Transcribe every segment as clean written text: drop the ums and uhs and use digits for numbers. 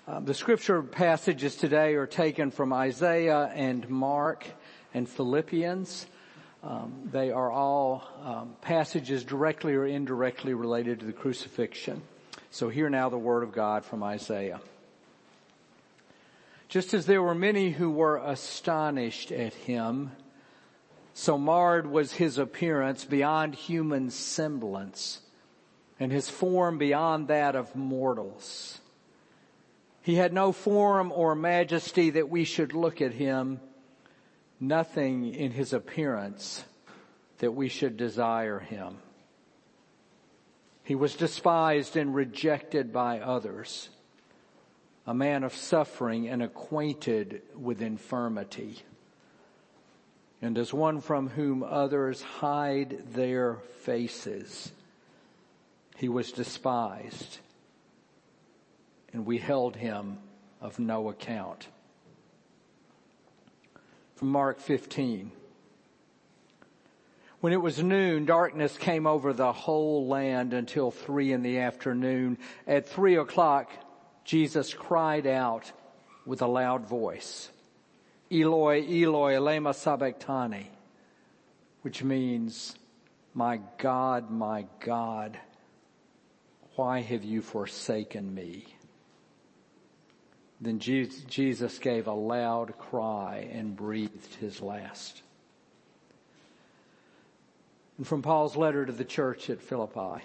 The scripture passages today are taken from Isaiah and Mark and Philippians. They are all passages directly or indirectly related to the crucifixion. So hear now the word of God from Isaiah. Just as there were many who were astonished at him, so marred was his appearance beyond human semblance, and his form beyond that of mortals. He had no form or majesty that we should look at him, nothing in his appearance that we should desire him. He was despised and rejected by others, a man of suffering and acquainted with infirmity, and as one from whom others hide their faces. He was despised, and we held him of no account. From Mark 15. When it was noon, darkness came over the whole land until 3 p.m. At 3:00, Jesus cried out with a loud voice, "Eloi, Eloi, lema sabachthani," which means, my God, why have you forsaken me?" Then Jesus gave a loud cry and breathed his last. And from Paul's letter to the church at Philippi.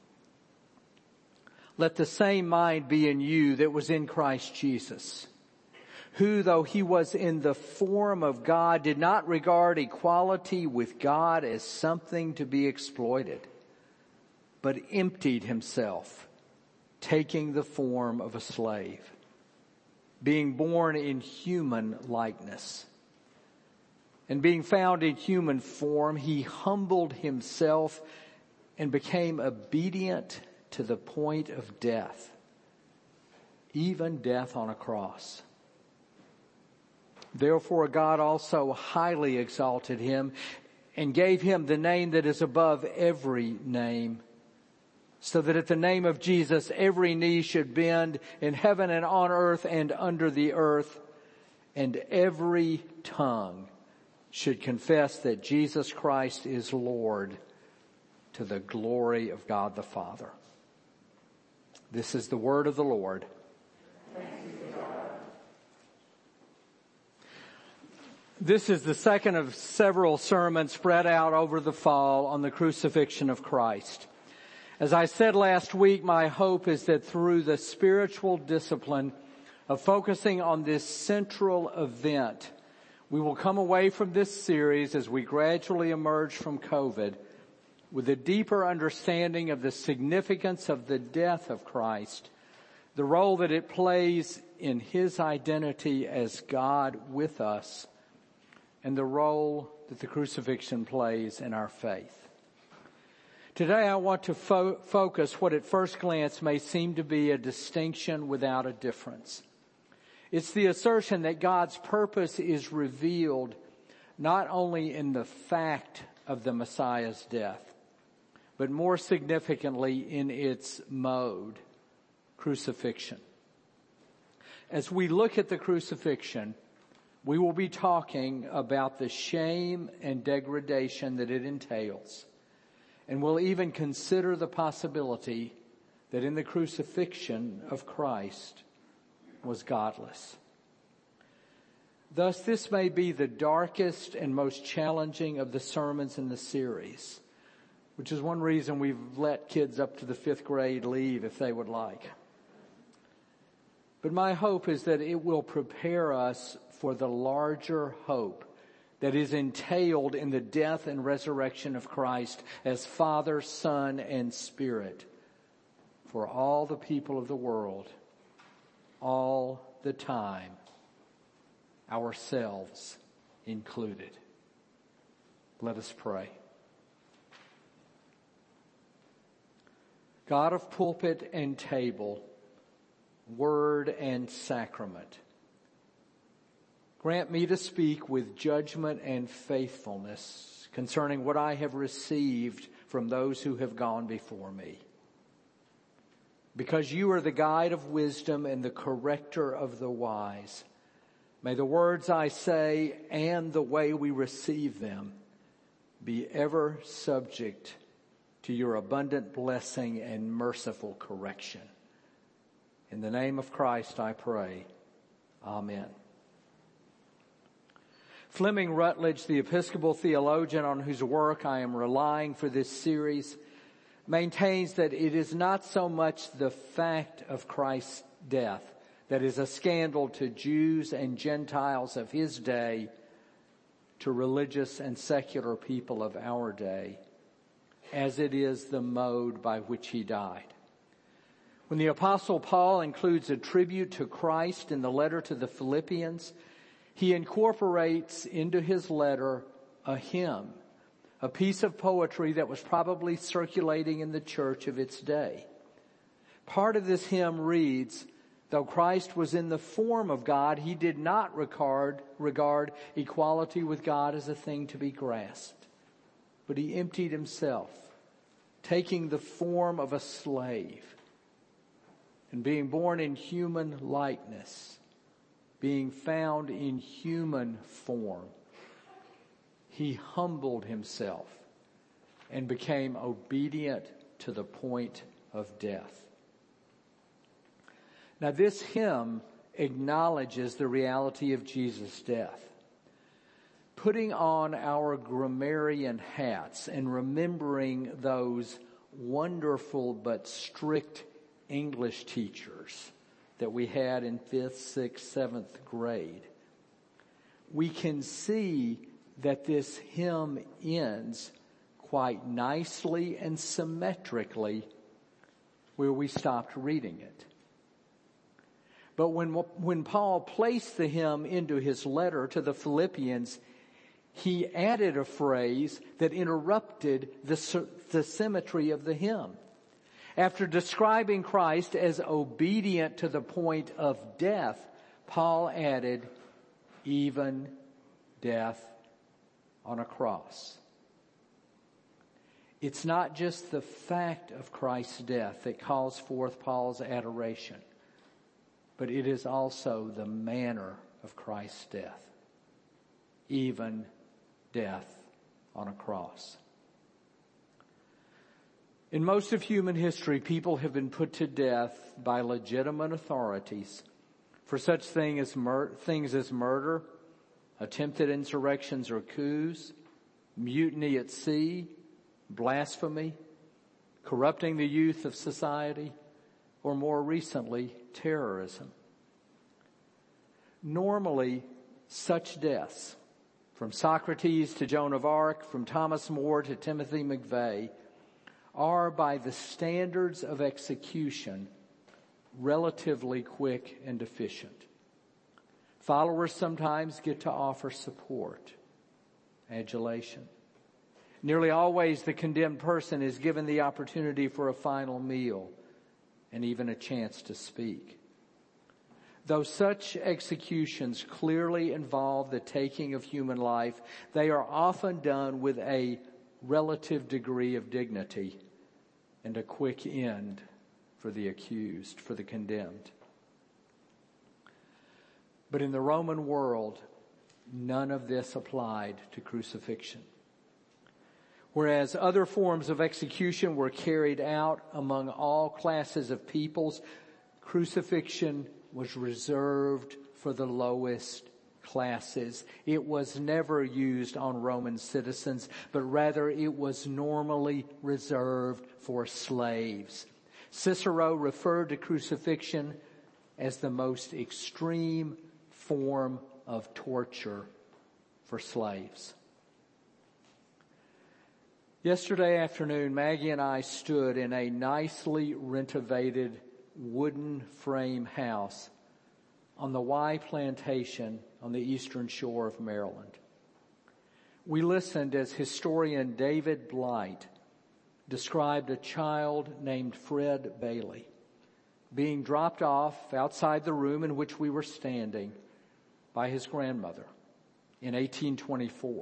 Let the same mind be in you that was in Christ Jesus, who, though he was in the form of God, did not regard equality with God as something to be exploited, but emptied himself, taking the form of a slave, being born in human likeness. And being found in human form, he humbled himself and became obedient to the point of death, even death on a cross. Therefore God also highly exalted him and gave him the name that is above every name, so that at the name of Jesus every knee should bend in heaven and on earth and under the earth, and every tongue should confess that Jesus Christ is Lord, to the glory of God the Father. This is the word of the Lord. This is the second of several sermons spread out over the fall on the crucifixion of Christ. As I said last week, my hope is that through the spiritual discipline of focusing on this central event, we will come away from this series as we gradually emerge from COVID with a deeper understanding of the significance of the death of Christ, the role that it plays in his identity as God with us, and the role that the crucifixion plays in our faith. Today I want to focus what at first glance may seem to be a distinction without a difference. It's the assertion that God's purpose is revealed not only in the fact of the Messiah's death, but more significantly in its mode, crucifixion. As we look at the crucifixion, we will be talking about the shame and degradation that it entails. And we'll even consider the possibility that in the crucifixion of Christ was godless. Thus, this may be the darkest and most challenging of the sermons in the series, which is one reason we've let kids up to the 5th grade leave if they would like. But my hope is that it will prepare us for the larger hope that is entailed in the death and resurrection of Christ as Father, Son, and Spirit for all the people of the world, all the time, ourselves included. Let us pray. God of pulpit and table, word and sacrament, grant me to speak with judgment and faithfulness concerning what I have received from those who have gone before me. because you are the guide of wisdom and the corrector of the wise. May the words I say and the way we receive them be ever subject to your abundant blessing and merciful correction. In the name of Christ I pray. Amen. Fleming Rutledge, the Episcopal theologian on whose work I am relying for this series, maintains that it is not so much the fact of Christ's death that is a scandal to Jews and Gentiles of his day, to religious and secular people of our day, as it is the mode by which he died. When the Apostle Paul includes a tribute to Christ in the letter to the Philippians, he incorporates into his letter a hymn, a piece of poetry that was probably circulating in the church of its day. Part of this hymn reads, "Though Christ was in the form of God, he did not regard equality with God as a thing to be grasped, but he emptied himself, taking the form of a slave, and being born in human likeness, being found in human form, he humbled himself and became obedient to the point of death." Now, this hymn acknowledges the reality of Jesus' death. Putting on our grammarian hats and remembering those wonderful but strict English teachers that we had in 5th, 6th, 7th grade, we can see that this hymn ends quite nicely and symmetrically where we stopped reading it. But when Paul placed the hymn into his letter to the Philippians, he added a phrase that interrupted the symmetry of the hymn. After describing Christ as obedient to the point of death, Paul added, even death on a cross. It's not just the fact of Christ's death that calls forth Paul's adoration, but it is also the manner of Christ's death, even death on a cross. In most of human history, people have been put to death by legitimate authorities for such things as murder, attempted insurrections or coups, mutiny at sea, blasphemy, corrupting the youth of society, or more recently, terrorism. Normally, such deaths, from Socrates to Joan of Arc, from Thomas More to Timothy McVeigh, are by the standards of execution relatively quick and efficient. Followers sometimes get to offer support, adulation. Nearly always the condemned person is given the opportunity for a final meal and even a chance to speak. Though such executions clearly involve the taking of human life, they are often done with a relative degree of dignity and a quick end for the accused, for the condemned. But in the Roman world, none of this applied to crucifixion. Whereas other forms of execution were carried out among all classes of peoples, crucifixion was reserved for the lowest classes. It was never used on Roman citizens, but rather it was normally reserved for slaves. Cicero referred to crucifixion as the most extreme form of torture for slaves. Yesterday afternoon, Maggie and I stood in a nicely renovated wooden frame house on the Y Plantation on the eastern shore of Maryland. We listened as historian David Blight described a child named Fred Bailey being dropped off outside the room in which we were standing by his grandmother in 1824,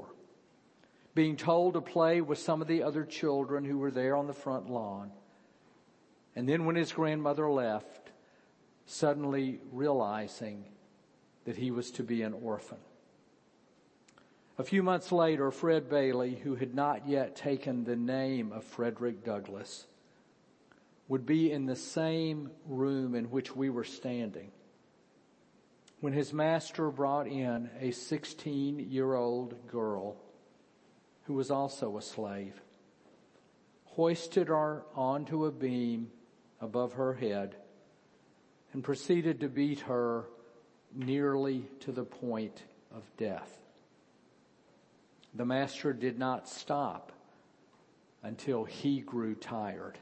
being told to play with some of the other children who were there on the front lawn, And then when his grandmother left, suddenly realizing that he was to be an orphan. A few months later, Fred Bailey, who had not yet taken the name of Frederick Douglass, would be in the same room in which we were standing when his master brought in a 16-year-old girl who was also a slave, hoisted her onto a beam above her head, and proceeded to beat her nearly to the point of death. The master did not stop until he grew tired.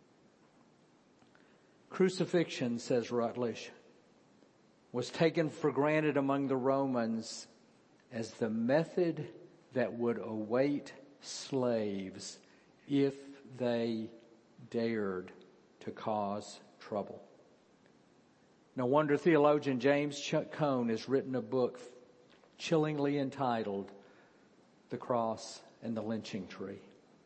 Crucifixion, says Rutledge, was taken for granted among the Romans as the method that would await slaves if they dared to cause trouble. No wonder theologian James Cone has written a book chillingly entitled The Cross and the Lynching Tree.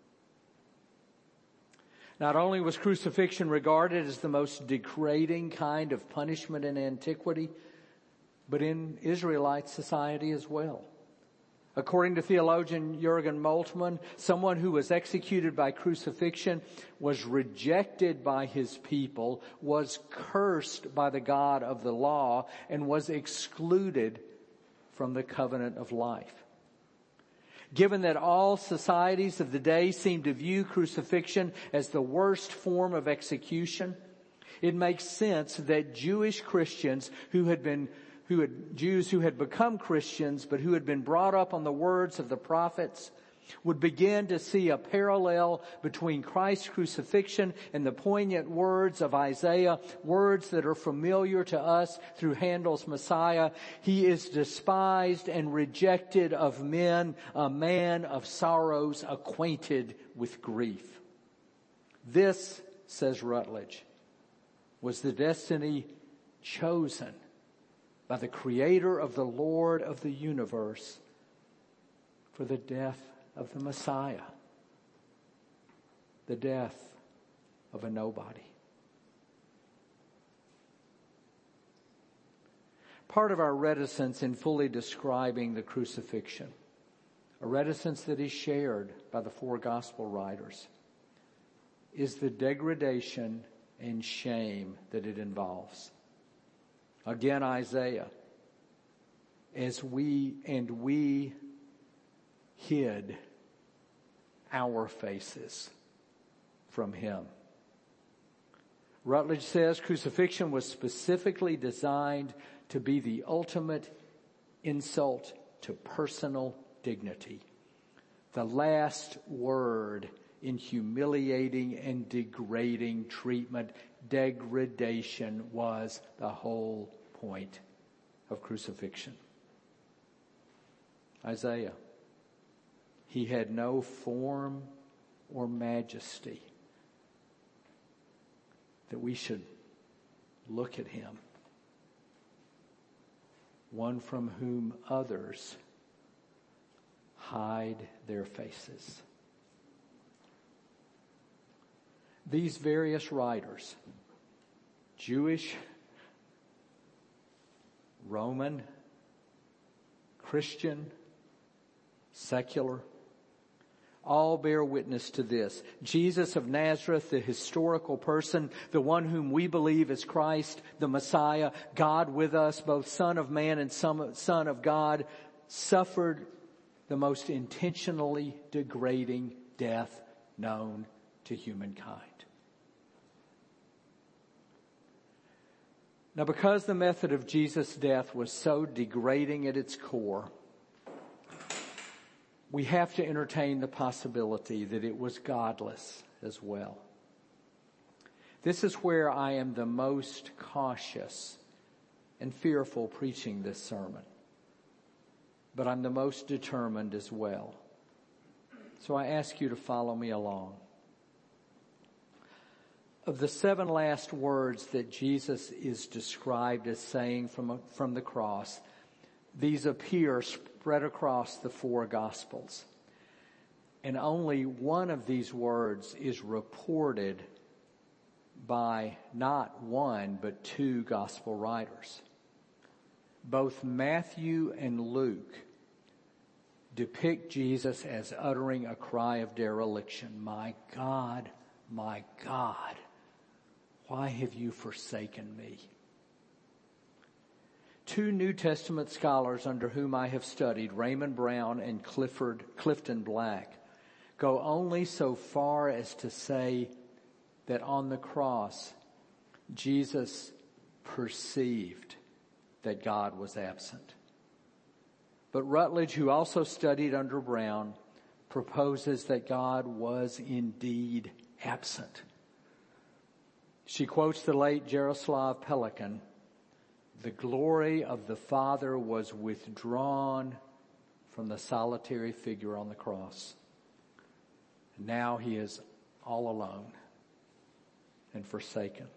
Not only was crucifixion regarded as the most degrading kind of punishment in antiquity, but in Israelite society as well. According to theologian Jürgen Moltmann, someone who was executed by crucifixion was rejected by his people, was cursed by the God of the law, and was excluded from the covenant of life. Given that all societies of the day seemed to view crucifixion as the worst form of execution, it makes sense that Jewish Christians Jews who had become Christians but who had been brought up on the words of the prophets would begin to see a parallel between Christ's crucifixion and the poignant words of Isaiah, words that are familiar to us through Handel's Messiah. He is despised and rejected of men, a man of sorrows, acquainted with grief. This, says Rutledge, was the destiny chosen by the Creator of the Lord of the universe for the death of the Messiah, the death of a nobody. Part of our reticence in fully describing the crucifixion, a reticence that is shared by the four gospel writers, is the degradation and shame that it involves. Again, Isaiah, as we hid our faces from him. Rutledge says crucifixion was specifically designed to be the ultimate insult to personal dignity. The last word in humiliating and degrading treatment. Degradation was the whole point of crucifixion. Isaiah, he had no form or majesty that we should look at him, one from whom others hide their faces. These various writers, Jewish, Roman, Christian, secular, all bear witness to this. Jesus of Nazareth, the historical person, the one whom we believe is Christ, the Messiah, God with us, both Son of Man and Son of God, suffered the most intentionally degrading death known to humankind. Now, because the method of Jesus' death was so degrading at its core, we have to entertain the possibility that it was godless as well. This is where I am the most cautious and fearful preaching this sermon. But I'm the most determined as well. So I ask you to follow me along. Of the 7 last words that Jesus is described as saying from the cross, these appear spread across the 4 Gospels. And only one of these words is reported by not one, but two gospel writers. Both Matthew and Luke depict Jesus as uttering a cry of dereliction. My God, why have you forsaken me? Two New Testament scholars under whom I have studied, Raymond Brown and Clifton Black, go only so far as to say that on the cross, Jesus perceived that God was absent. But Rutledge, who also studied under Brown, proposes that God was indeed absent. She quotes the late Jaroslav Pelikan, "The glory of the Father was withdrawn from the solitary figure on the cross. Now he is all alone and forsaken."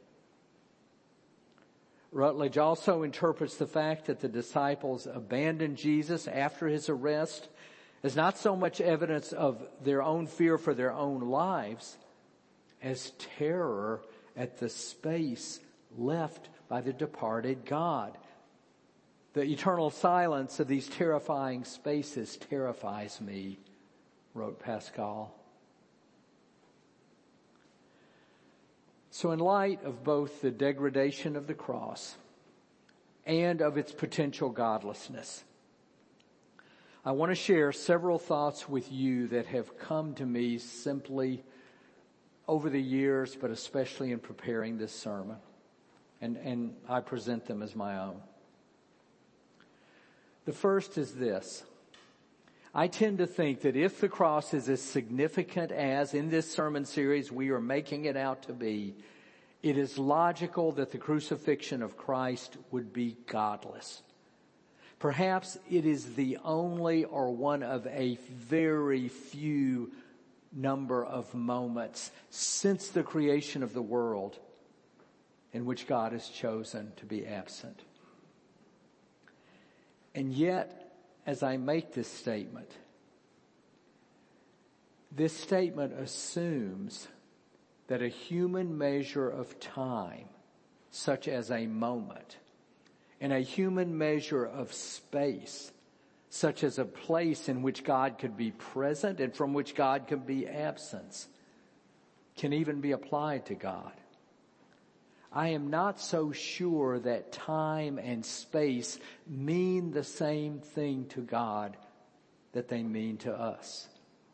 Rutledge also interprets the fact that the disciples abandoned Jesus after his arrest as not so much evidence of their own fear for their own lives as terror at the space left by the departed God. The eternal silence of these terrifying spaces terrifies me, wrote Pascal. So in light of both the degradation of the cross and of its potential godlessness, I want to share several thoughts with you that have come to me simply over the years, but especially in preparing this sermon. And I present them as my own. The first is this. I tend to think that if the cross is as significant as in this sermon series we are making it out to be, it is logical that the crucifixion of Christ would be godless. Perhaps it is the only or one of a very few number of moments since the creation of the world in which God has chosen to be absent. And yet, as I make this statement assumes that a human measure of time, such as a moment, and a human measure of space, such as a place in which God could be present and from which God could be absent, can even be applied to God. I am not so sure that time and space mean the same thing to God that they mean to us.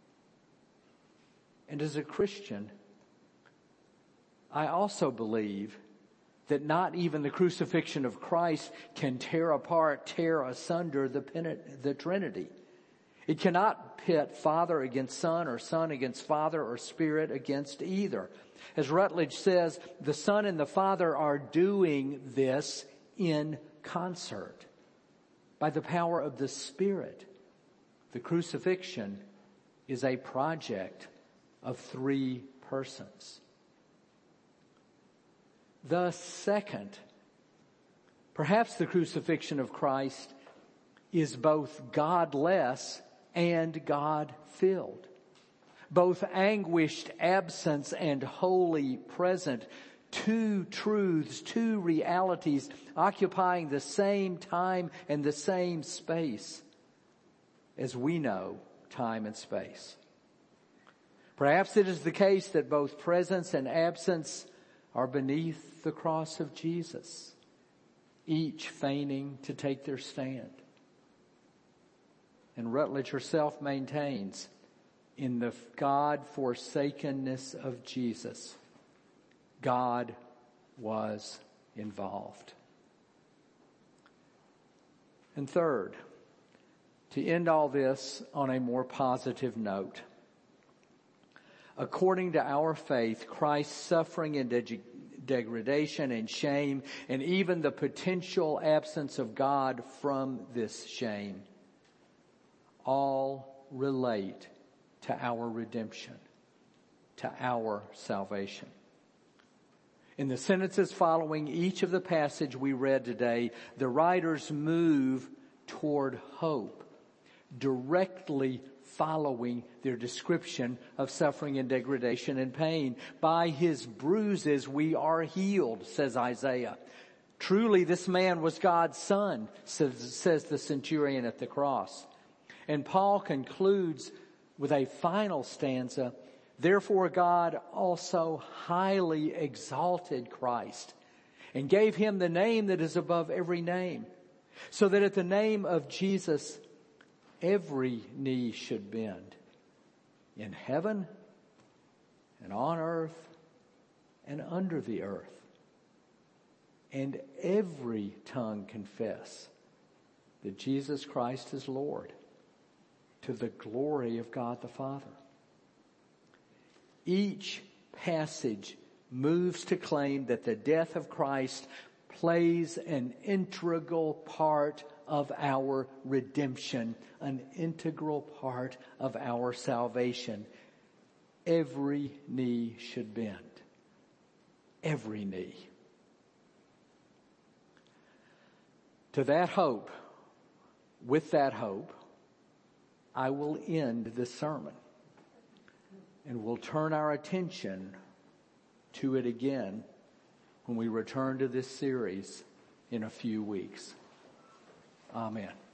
And as a Christian, I also believe that not even the crucifixion of Christ can tear asunder the Trinity. It cannot pit Father against Son or Son against Father or Spirit against either. As Rutledge says, the Son and the Father are doing this in concert by the power of the Spirit. The crucifixion is a project of three persons. The second, perhaps the crucifixion of Christ is both godless and God-filled. Both anguished absence and wholly present. Two truths, two realities occupying the same time and the same space as we know time and space. Perhaps it is the case that both presence and absence are beneath the cross of Jesus, each feigning to take their stand. And Rutledge herself maintains, in the God-forsakenness of Jesus, God was involved. And third, to end all this on a more positive note, according to our faith, Christ's suffering and degradation and shame, and even the potential absence of God from this shame, all relate to our redemption, to our salvation. In the sentences following each of the passage we read today, the writers move toward hope, directly following their description of suffering and degradation and pain. By his bruises we are healed, says Isaiah. Truly this man was God's son, says the centurion at the cross. And Paul concludes with a final stanza, therefore God also highly exalted Christ and gave him the name that is above every name, so that at the name of Jesus every knee should bend, in heaven and on earth and under the earth, and every tongue confess that Jesus Christ is Lord, to the glory of God the Father. Each passage moves to claim that the death of Christ plays an integral part of our redemption, an integral part of our salvation. Every knee should bend. Every knee. To that hope, with that hope, I will end this sermon, and we'll turn our attention to it again when we return to this series in a few weeks. Amen.